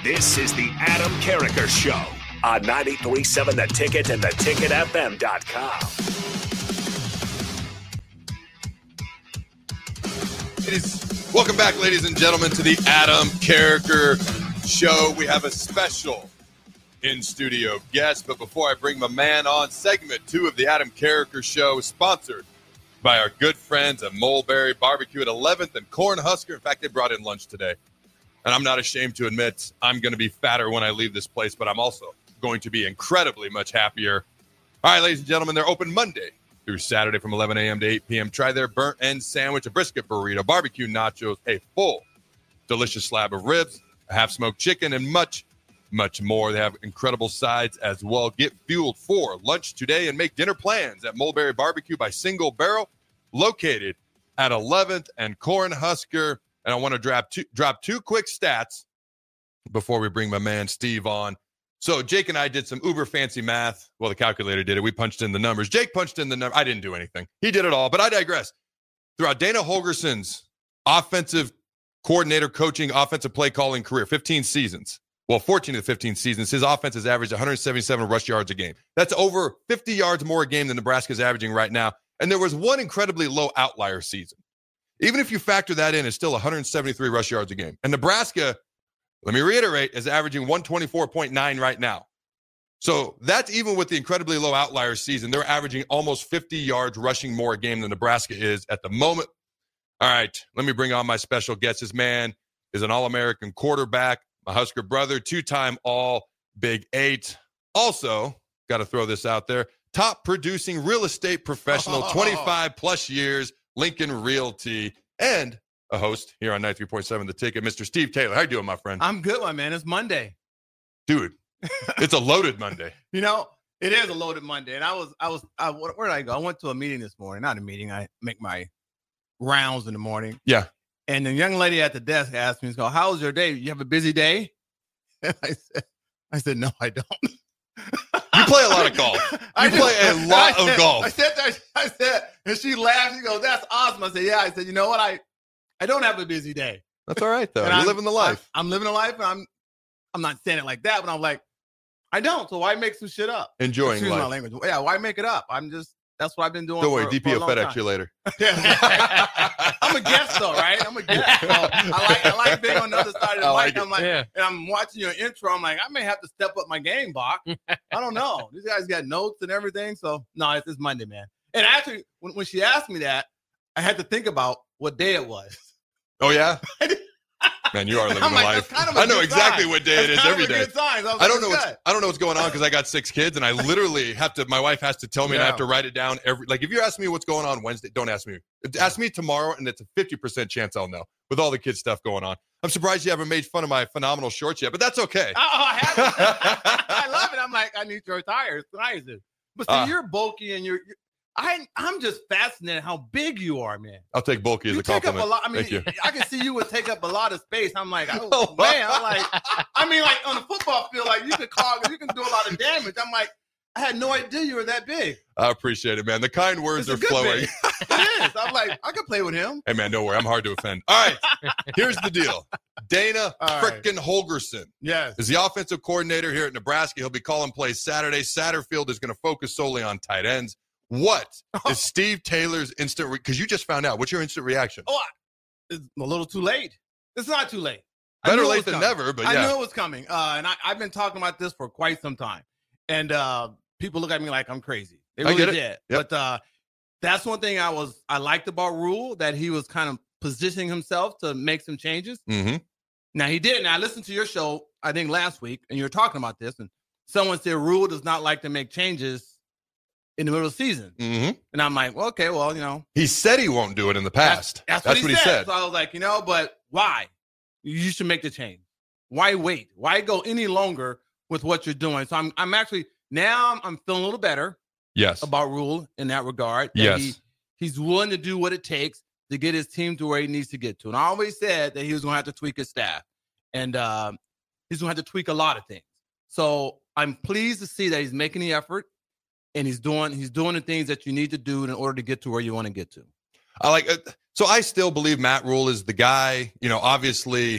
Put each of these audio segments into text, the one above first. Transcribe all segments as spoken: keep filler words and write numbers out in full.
This is the Adam Carriker Show on ninety-three point seven The Ticket and the ticket f m dot com. It is, welcome back, ladies and gentlemen, to the Adam Carriker Show. We have a special in-studio guest, but before I bring my man on, segment two of the Adam Carriker Show, sponsored by our good friends at Mulberry Barbecue at eleventh and Cornhusker. In fact, they brought in lunch today. And I'm not ashamed to admit I'm going to be fatter when I leave this place, but I'm also going to be incredibly much happier. All right, ladies and gentlemen, they're open Monday through Saturday from eleven a.m. to eight p.m. Try their burnt end sandwich, a brisket burrito, barbecue nachos, a full delicious slab of ribs, a half-smoked chicken, and much, much more. They have incredible sides as well. Get fueled for lunch today and make dinner plans at Mulberry Barbecue by Single Barrel, located at eleventh and Cornhusker. And I want to drop two, drop two quick stats before we bring my man Steve on. So Jake and I did some uber fancy math. Well, the calculator did it. We punched in the numbers. Jake punched in the numbers. I didn't do anything. He did it all, but I digress. Throughout Dana Holgerson's offensive coordinator coaching, offensive play calling career, fifteen seasons, well, fourteen of the fifteen seasons, his offense has averaged one hundred seventy-seven rush yards a game. That's over fifty yards more a game than Nebraska's averaging right now. And there was one incredibly low outlier season. Even if you factor that in, it's still one hundred seventy-three rush yards a game. And Nebraska, let me reiterate, is averaging one twenty-four point nine right now. So that's even with the incredibly low outlier season. They're averaging almost fifty yards rushing more a game than Nebraska is at the moment. All right, let me bring on my special guest. This man is an All-American quarterback, my Husker brother, two-time All-Big Eight. Also, got to throw this out there, top producing real estate professional, twenty-five plus years, Lincoln Realty, and a host here on ninety-three point seven The Ticket, Mister Steve Taylor. How you doing, my friend? I'm good, my man. It's Monday. Dude, it's a loaded Monday. You know, it is a loaded Monday. And I was, I was, I, where did I go? I went to a meeting this morning. Not a meeting. I make my rounds in the morning. Yeah. And the young lady at the desk asked me, "So, how was your day? You have a busy day?" And I said, I said, "No, I don't." You play a lot of golf. You I play a lot said, of golf. I said that. I said, and she laughed. She goes, "That's awesome." I said, "Yeah." I said, "You know what? I, I don't have a busy day." That's all right, though. And You're I'm, living the life. I'm, I'm living a life, and I'm, I'm not saying it like that, but I'm like, I don't. So why make some shit up? Enjoying Excuse life. my language. Yeah, why make it up? I'm just. That's what I've been doing. Don't worry, for, D P for will a long FedEx time. you later. I'm a guest though, right? I'm a guest. So I like I like being on the other side of the I mic. like I'm like, Yeah. and I'm watching your intro. I'm like, I may have to step up my game, Bach. I don't know. These guys got notes and everything. So no, it's, it's Monday, man. And actually, when, when she asked me that, I had to think about what day it was. Oh, yeah? Man, you are living I'm the like, life. that's kind of a I know good exactly sign. what day That's it is kind every of a day. good sign. So I, was I like, don't know it's what's good. I don't know what's going on because I got six kids and I literally have to. My wife has to tell me and I have to Yeah. write it down every. Like if you ask me what's going on Wednesday, don't ask me. Ask me tomorrow, and it's a fifty percent chance I'll know with all the kids stuff going on. I'm surprised you haven't made fun of my phenomenal shorts yet, but that's okay. Oh, I haven't. I love it. I'm like, I need to retire. It's nice. But see, Uh, you're bulky and you're. you're I, I'm just fascinated how big you are, man. I'll take bulky as You a take compliment. up a lot. I mean, Thank you. I can see you would take up a lot of space. I'm like, oh, Oh, man. I'm like, I mean, like on the football field, like you could call, you can do a lot of damage. I'm like, I had no idea you were that big. I appreciate it, man. The kind words It's a are good flowing. big. It is. I'm like, I could play with him. Hey, man, don't worry. I'm hard to offend. All right, here's the deal. Dana All right. frickin' Holgerson Yes. is the offensive coordinator here at Nebraska. He'll be calling plays Saturday. Satterfield is going to focus solely on tight ends. What is Steve Taylor's instant? Because re- you just found out. What's your instant reaction? Oh, it's a little too late. It's not too late. I Better knew it late was than coming. never, but I yeah. knew it was coming. Uh, and I, I've been talking about this for quite some time. And uh, people look at me like I'm crazy. They I really get it. did. Yep. But uh, that's one thing I was I liked about Rule, that he was kind of positioning himself to make some changes. Mm-hmm. Now he did. And I listened to your show, I think last week, and you were talking about this. And someone said Rule does not like to make changes in the middle of the season. Mm-hmm. And I'm like, well, okay, well, you know. He said he won't do it in the past. That's, that's, what, he, said. So I was like, you know, but why? You should make the change. Why wait? Why go any longer with what you're doing? So I'm I'm actually now I'm, I'm feeling a little better Yes. about Rule in that regard. That Yes. He, he's willing to do what it takes to get his team to where he needs to get to. And I always said that he was going to have to tweak his staff. And um, he's going to have to tweak a lot of things. So I'm pleased to see that he's making the effort. And he's doing he's doing the things that you need to do in order to get to where you want to get to. I like it. So I still believe Matt Rule is the guy. You know, obviously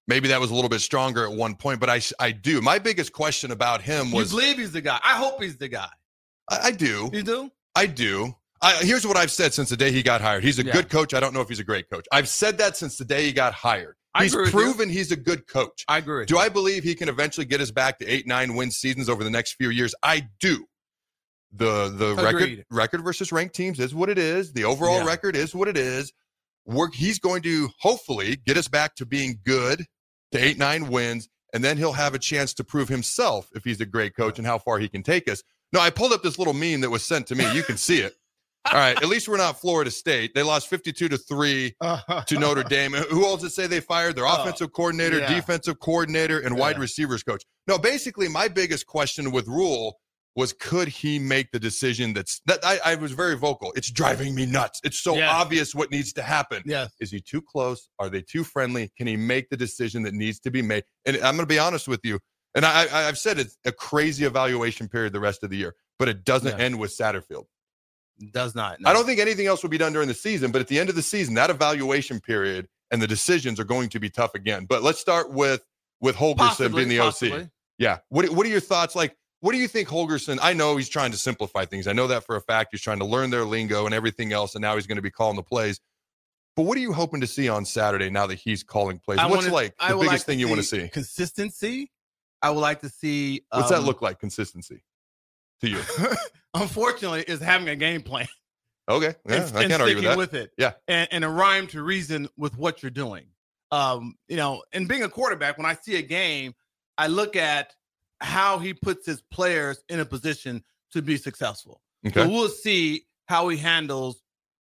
Maybe that was a little bit stronger at one point, but I, I do. My biggest question about him was... You believe he's the guy. I hope he's the guy. I, I do. You do? I do. I, here's what I've said since the day he got hired. He's a yeah. good coach. I don't know if he's a great coach. I've said that since the day he got hired. I he's proven he's a good coach. I agree. Do I believe he can eventually get us back to eight, nine win seasons over the next few years? I do. The the record record versus ranked teams is what it is. The overall yeah. record is what it is. We're, he's going to hopefully get us back to being good, to eight, nine wins, and then he'll have a chance to prove himself if he's a great coach and how far he can take us. No, I pulled up this little meme that was sent to me. You can see it. All right, at least we're not Florida State. They lost fifty-two to three to Notre Dame. Who else did say they fired their offensive coordinator, yeah. defensive coordinator, and yeah. wide receivers coach? No, basically, my biggest question with Rule was, could he make the decision that's that I, I was very vocal. It's driving me nuts. It's so yes. obvious what needs to happen. Yes. Is he too close? Are they too friendly? Can he make the decision that needs to be made? And I'm going to be honest with you. And I, I, I've said it's a crazy evaluation period the rest of the year, but it doesn't yeah. end with Satterfield. Does not. No. I don't think anything else will be done during the season, but at the end of the season, that evaluation period and the decisions are going to be tough again. But let's start with with Holgorsen possibly, being the possibly. O C. Yeah. What What are your thoughts? Like, what do you think Holgorsen? I know he's trying to simplify things. I know that for a fact. He's trying to learn their lingo and everything else, and now he's going to be calling the plays. But what are you hoping to see on Saturday now that he's calling plays? I What's wanna, like the biggest like thing you want to see? Consistency. I would like to see. Um, What's that look like? Consistency to you? Unfortunately, is having a game plan. Okay, yeah, and, I can't argue with that. With it, yeah, and, and a rhyme to reason with what you're doing. Um, you know, and being a quarterback, when I see a game, I look at how he puts his players in a position to be successful. Okay. So we'll see how he handles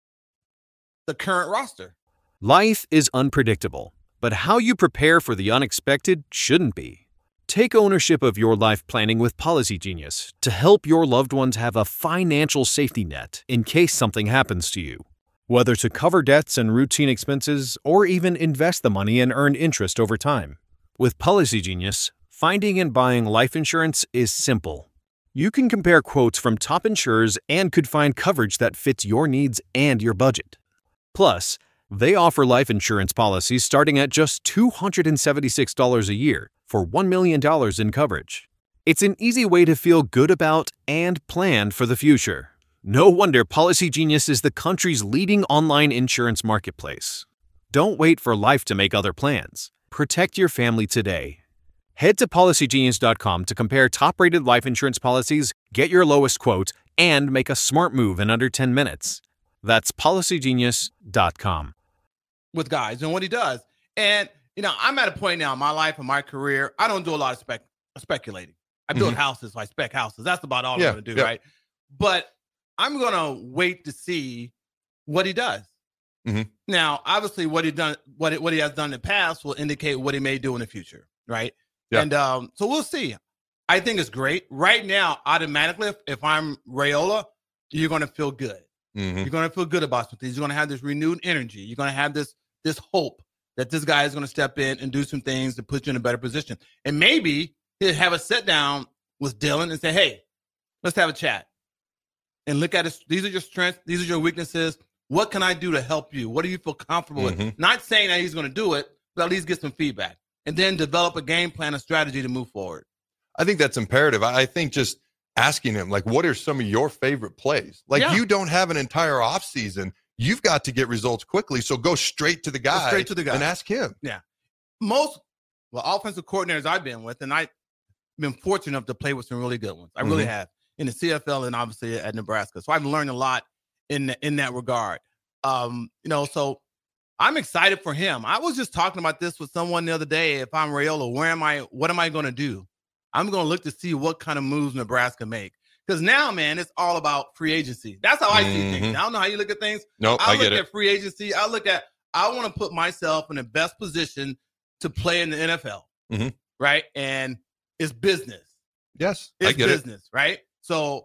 the current roster. Life is unpredictable, but how you prepare for the unexpected shouldn't be. Take ownership of your life planning with Policy Genius to help your loved ones have a financial safety net in case something happens to you. Whether to cover debts and routine expenses or even invest the money and earn interest over time. With Policy Genius, finding and buying life insurance is simple. You can compare quotes from top insurers and could find coverage that fits your needs and your budget. Plus, they offer life insurance policies starting at just two hundred seventy-six dollars a year for one million dollars in coverage. It's an easy way to feel good about and plan for the future. No wonder Policy Genius is the country's leading online insurance marketplace. Don't wait for life to make other plans. Protect your family today. Head to policy genius dot com to compare top-rated life insurance policies, get your lowest quote, and make a smart move in under ten minutes. That's policy genius dot com. With guys and what he does. And, you know, I'm at a point now in my life and my career, I don't do a lot of spec- speculating. I build mm-hmm. houses, so I spec houses. That's about all yeah, I'm going to do, yeah. right? But I'm going to wait to see what he does. Mm-hmm. Now, obviously, what he done, what it, what he has done in the past will indicate what he may do in the future, right? Yeah. And um, so we'll see. I think it's great. Right now, automatically, if, if I'm Raiola, you're going to feel good. Mm-hmm. You're going to feel good about some things. You're going to have this renewed energy. You're going to have this this hope that this guy is going to step in and do some things to put you in a better position. And maybe he'll have a sit down with Dylan and say, hey, let's have a chat and look at it. These are your strengths. These are your weaknesses. What can I do to help you? What do you feel comfortable mm-hmm. with? Not saying that he's going to do it, but at least get some feedback and then develop a game plan, a strategy to move forward. I think that's imperative. I think just asking him, like, what are some of your favorite plays? Like, yeah. you don't have an entire offseason. You've got to get results quickly. So go straight to the guy, go straight to the guy and ask him. Yeah. Most, well, offensive coordinators I've been with, and I've been fortunate enough to play with some really good ones. I really mm-hmm. have in the C F L and obviously at Nebraska. So I've learned a lot in, in that regard. Um, you know, so I'm excited for him. I was just talking about this with someone the other day. If I'm Raiola, where am I? What am I going to do? I'm going to look to see what kind of moves Nebraska make. Because now, man, it's all about free agency. That's how I see mm-hmm. things. I don't know how you look at things. Nope, I, I get look it. at free agency. I look at, I want to put myself in the best position to play in the N F L, mm-hmm. right? And it's business. Yes, it's I get business, it. right? So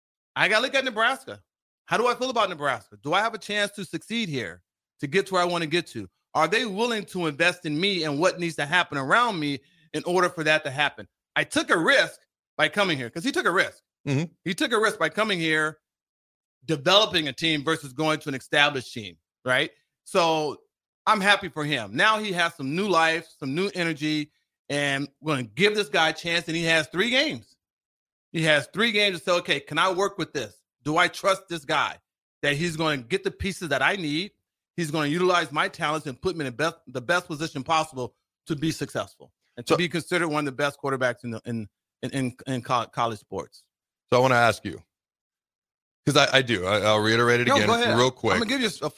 I got to look at Nebraska. How do I feel about Nebraska? Do I have a chance to succeed here, to get to where I want to get to? Are they willing to invest in me and what needs to happen around me in order for that to happen? I took a risk by coming here because he took a risk. Mm-hmm. He took a risk by coming here, developing a team versus going to an established team, right? So I'm happy for him. Now he has some new life, some new energy, and we're going to give this guy a chance, and he has three games. He has three games to say, okay, can I work with this? Do I trust this guy that he's going to get the pieces that I need? He's going to utilize my talents and put me in the best, the best position possible to be successful and to so, be considered one of the best quarterbacks in the, in, in, in, in college sports. So I want to ask you, because I, I do. I, I'll reiterate it no, again real quick. I'm going to give you a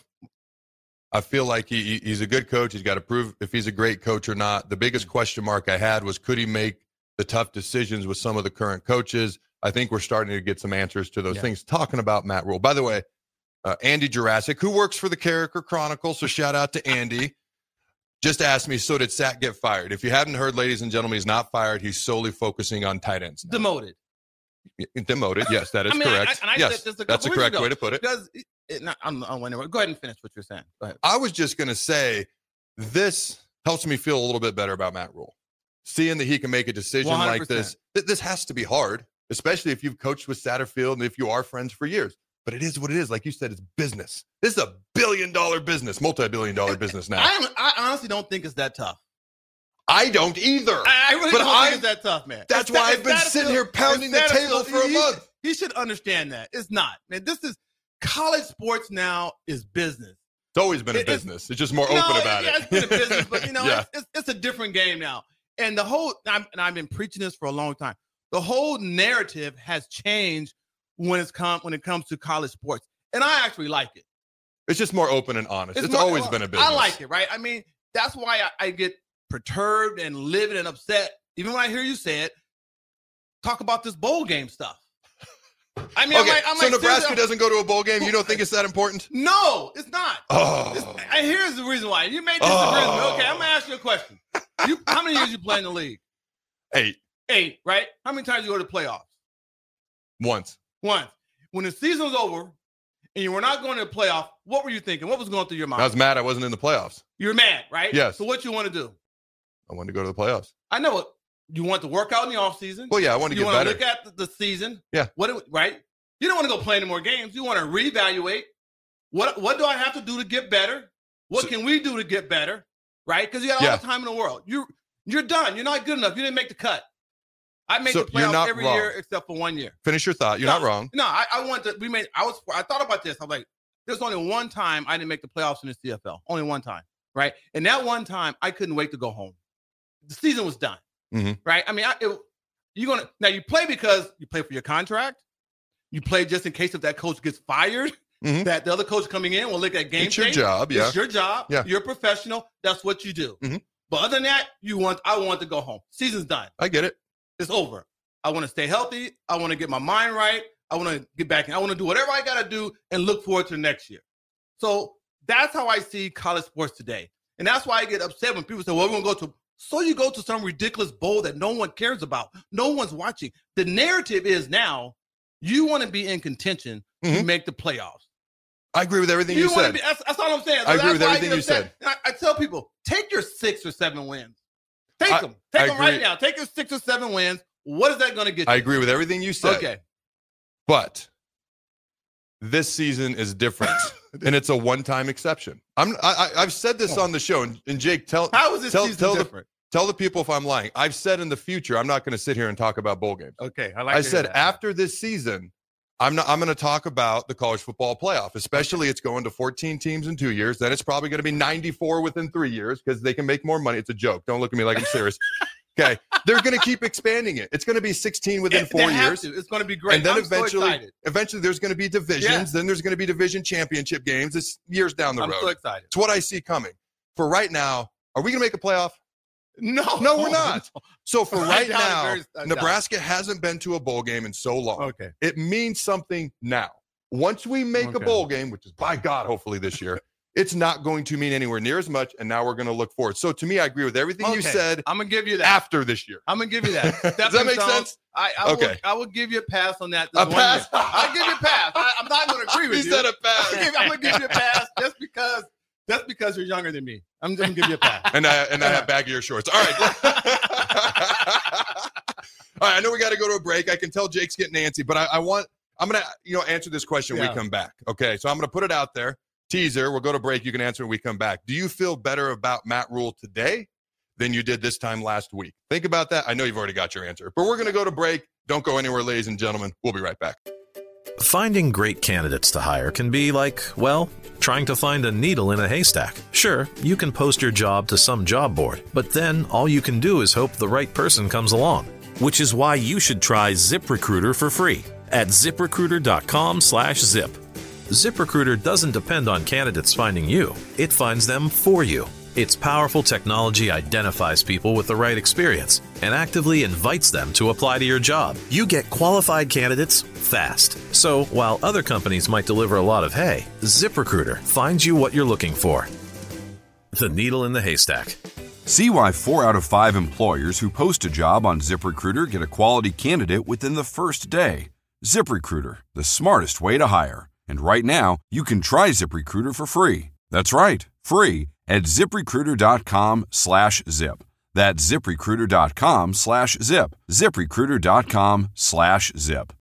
I feel like he he's a good coach. He's got to prove if he's a great coach or not. The biggest question mark I had was, could he make the tough decisions with some of the current coaches? I think we're starting to get some answers to those yeah. things. Talking about Matt Rhule. By the way, uh, Andy Jurassic, who works for the Character Chronicle, so shout out to Andy, just asked me, so did Sack get fired? If you haven't heard, ladies and gentlemen, he's not fired. He's solely focusing on tight ends now. Demoted. Demoted, yes, that is I mean, correct. I, I, yes, a that's a correct ago, way to put it. Because it, it, not, I'm, I'm, go ahead and finish what you're saying. Go ahead. I was just going to say this helps me feel a little bit better about Matt Rhule. Seeing that he can make a decision one hundred percent like this, this has to be hard, especially if you've coached with Satterfield and if you are friends for years. But it is what it is. Like you said, it's business. This is a billion-dollar business, multi-billion dollar business now. I, I honestly don't think it's that tough. I don't either. I, I really but don't I, think it's that tough, man. That's it's why that, I've been sitting here pounding the table for a he, month. He should understand that. It's not. Man, this is college sports now is business. It's always been a it, business. It's, it's just more no, open about yeah, it. It's been a business, but you know, yeah. it's, it's, it's a different game now. And the whole, I'm, and I've been preaching this for a long time. The whole narrative has changed when it's come when it comes to college sports, and I actually like it. It's just more open and honest. It's, it's more, always been a business. I like it, right? I mean, that's why I, I get perturbed and livid and upset, even when I hear you say it. Talk about this bowl game stuff. I mean, okay, I'm like, I'm so like, Nebraska doesn't go to a bowl game. You don't think it's that important? No, it's not. Oh, it's, and here's the reason why. You may disagree oh. with me. Okay, I'm gonna ask you a question. You, how many years you play in the league? Eight. Eight, right? How many times you go to the playoffs? Once. Once. When the season was over and you were not going to the playoff, what were you thinking? What was going through your mind? I was mad I wasn't in the playoffs. You were mad, right? Yes. So what you want to do? I wanted to go to the playoffs. I know it. You want to work out in the offseason. Well, yeah, I want to you get want better. You want to look at the, the season. Yeah. What? Right? You don't want to go play any more games. You want to reevaluate. What What do I have to do to get better? What so, can we do to get better? Right? Because you got all yeah. the time in the world. You, you're done. You're not good enough. You didn't make the cut. I make so the playoffs every wrong. year except for one year. Finish your thought. You're no, not wrong. No, I, I want to. We made. I was. I thought about this. I'm like, there's only one time I didn't make the playoffs in the C F L. Only one time, right? And that one time, I couldn't wait to go home. The season was done, mm-hmm. right? I mean, I, it, you're gonna now you play because you play for your contract. You play just in case if that coach gets fired. Mm-hmm. That the other coach coming in will look at game. It's your tape. job. Yeah, it's your job. Yeah, you're a professional. That's what you do. Mm-hmm. But other than that, you want. I want to go home. Season's done. I get it. It's over. I want to stay healthy. I want to get my mind right. I want to get back in. I want to do whatever I got to do and look forward to next year. So that's how I see college sports today. And that's why I get upset when people say, well, we're going to go to. So you go to some ridiculous bowl that no one cares about. No one's watching. The narrative is now you want to be in contention mm-hmm. to make the playoffs. I agree with everything you, you said. Be, that's, that's all I'm saying. So I agree with everything you said. I, I tell people, take your six or seven wins. Take I, them. Take I them agree. right now. Take your six or seven wins. What is that going to get you? I agree with everything you said. Okay. But this season is different, and it's a one-time exception. I'm, I, I've said this oh. on the show, and, and Jake, tell how is this tell, season tell different? The, tell the people if I'm lying. I've said in the future, I'm not going to sit here and talk about bowl games. Okay, I like. I said after this season, I'm not. I'm going to talk about the college football playoff. Especially, it's going to fourteen teams in two years. Then it's probably going to be ninety-four within three years because they can make more money. It's a joke. Don't look at me like I'm serious. Okay, they're going to keep expanding it. It's going to be sixteen within it, four years. To. It's going to be great. And then I'm eventually, so eventually, there's going to be divisions. Yeah. Then there's going to be division championship games. It's years down the I'm road. I'm so excited. It's what I see coming. For right now, are we going to make a playoff? No, no, we're not. So for right now, very, Nebraska hasn't been to a bowl game in so long. Okay, it means something now. Once we make okay. a bowl game, which is by God, hopefully this year. It's not going to mean anywhere near as much, and now we're going to look forward. So to me, I agree with everything okay. you said. I'm going to give you that. After this year. I'm going to give you that. Does that make sounds, sense? I, I, okay. will, I will give you a pass on that. A pass? I'll give you a pass. I, I'm not going to agree with he you. He said a pass. I'm going to give you a pass just because just because you're younger than me. I'm going to give you a pass. and I, and I have baggier shorts. All right. All right, I know we got to go to a break. I can tell Jake's getting antsy, but I, I want – I'm going to, you know, answer this question yeah. when we come back. Okay, so I'm going to put it out there. teaser. We'll go to break. You can answer when we come back. Do you feel better about Matt Rhule today than you did this time last week? Think about that. I know you've already got your answer, but we're going to go to break. Don't go anywhere, ladies and gentlemen. We'll be right back. Finding great candidates to hire can be like, well, trying to find a needle in a haystack. Sure, you can post your job to some job board, but then all you can do is hope the right person comes along. Which is why you should try ZipRecruiter for free at ZipRecruiter.com slash zip. ZipRecruiter doesn't depend on candidates finding you. It finds them for you. Its powerful technology identifies people with the right experience and actively invites them to apply to your job. You get qualified candidates fast. So while other companies might deliver a lot of hay, ZipRecruiter finds you what you're looking for. The needle in the haystack. See why four out of five employers who post a job on ZipRecruiter get a quality candidate within the first day. ZipRecruiter, the smartest way to hire. And right now, you can try ZipRecruiter for free. That's right, free at ZipRecruiter.com slash zip. That's ZipRecruiter.com slash zip. ZipRecruiter.com slash zip.